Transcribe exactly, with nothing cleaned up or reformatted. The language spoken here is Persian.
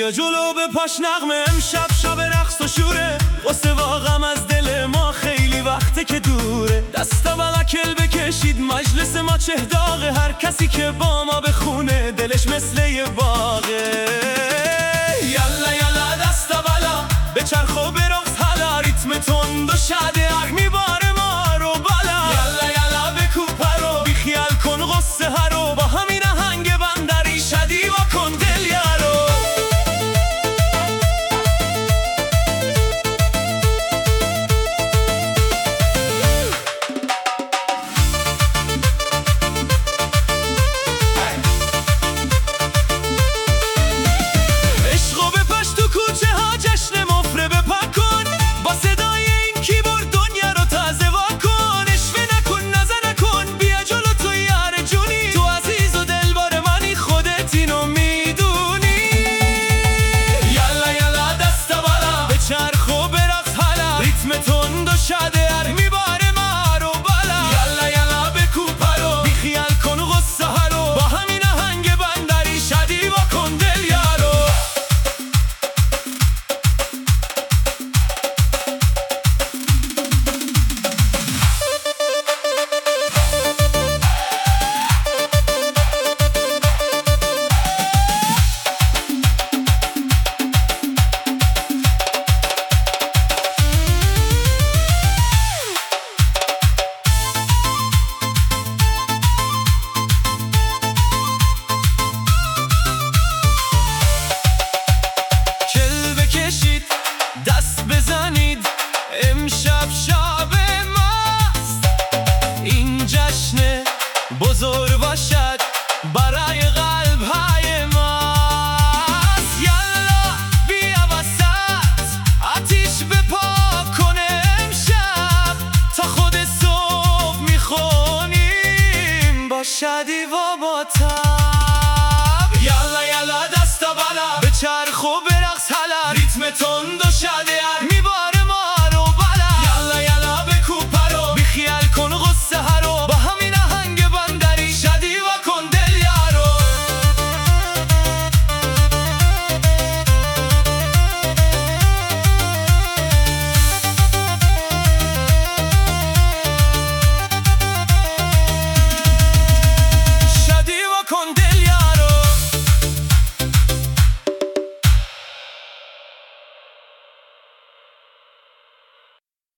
بیا جلو به پاش نغمه، امشب شب رقص و شوره، قصه واقعم از دل ما خیلی وقته که دوره. دستا بلکل بکشید مجلس ما چه داغه، هر کسی که با ما بخونه دلش مثل یه باغه. یلا یلا دستا بالا بچرخ و برقص حالا، ریتم تند و شده ارگ میباره ما رو بالا. یلا یلا بکوب پرو بی خیال کن قصه هرو، با همین آهنگ بندری شدی و کن دل یارو. دست بزنید امشب شب ماست، این جشن بزرگ باشد برای قلب های ماست. یلا بیا وسط آتیش بپا کنه امشب، تا خود صبح میخونیم با شادی و با تب. یلا یلا دستا بالا بچرخ و